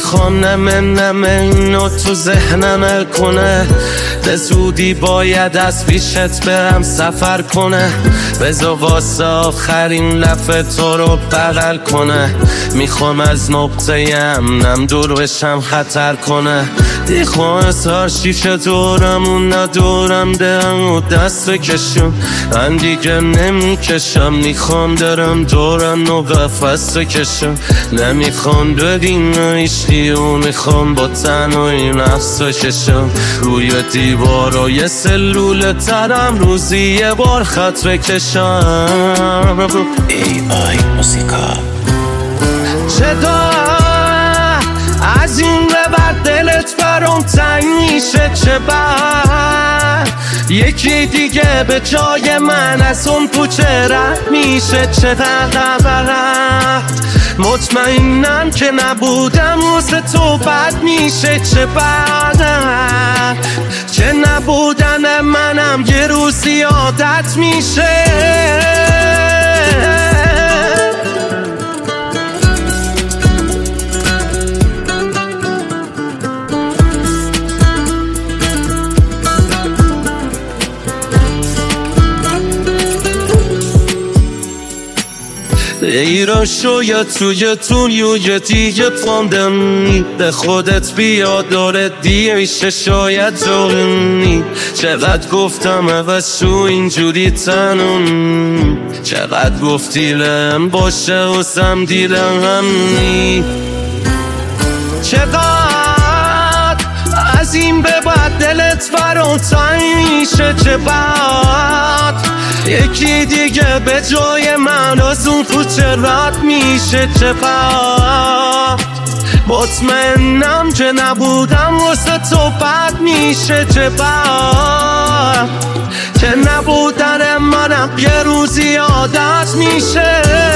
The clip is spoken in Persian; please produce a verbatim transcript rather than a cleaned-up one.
میخوام نمه نمه اینو تو ذهنم کنه، به زودی باید از پیشت برم سفر کنه، بذار واسه آخرین لفه تو رو بغل کنه. میخوام از نقطه امنم دور بشم خطر کنه، میخوام از هر شیشه دورمون ندورم درم و دست بکشم، من دیگه نمیکشم، میخوام درم دورم و قفص بکشم، نمیخوام بدین ایشتی و میخوام با تنهایی نفس بکشم، روی دیوار و یه سلول ترم روزی یه بار خط بکشم. ای آی موسیقا چطور از این به بعد دلت برام تنگ میشه؟ چه بر یکی دیگه به جای من از اون کوچه رد میشه؟ چه غلط مطمئنم که نبودم واسه تو بد میشه؟ چه بد که نبودن منم یه روزی عادت میشه. ایران شاید توی توی دیگه پاندمی به خودت بیا داره دیشه، شاید جالمی چقدر گفتم عوض شو اینجوری تنم، چقدر گفتی لهم باشه واسم دیدم همینی، چقدر از این به بعد دلت برام تنگ میشه؟ چه بد یکی دیگه به جای من از اون کوچه رد میشه؟ چه بد مطمئنم که نبودم واسه تو بد میشه؟ چه بد که نبودن منم یه روزی عادت میشه.